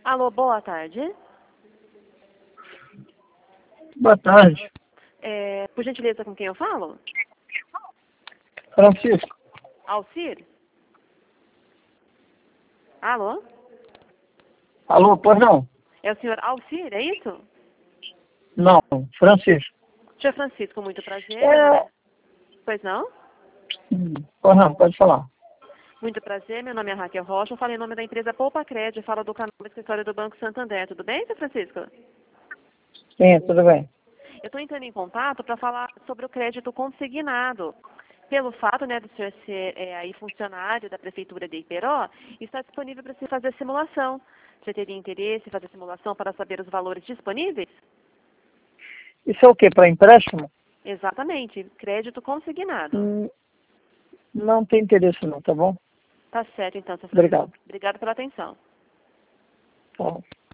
Alô, boa tarde. Boa tarde. Por gentileza, com quem eu falo? Francisco. Alcir? Alô? Alô, pois não? É o senhor Alcir, é isso? Não, Francisco. Senhor Francisco, muito prazer. É... Pois não? Pois não, pode falar. Muito prazer, meu nome é Raquel Rocha, eu falo em nome da empresa Poupa Crédito, falo do canal do escritório do Banco Santander. Tudo bem, senhor Francisco? Sim, tudo bem. Eu estou entrando em contato para falar sobre o crédito consignado. Pelo fato, né, do senhor ser aí funcionário da Prefeitura de Iperó, está disponível para se fazer simulação. Você teria interesse em fazer simulação para saber os valores disponíveis? Isso é o quê? Para empréstimo? Exatamente, crédito consignado. Não tem interesse não, tá bom? Tá certo, então, senhor Francisco. Obrigado. Obrigado pela atenção. Tá bom.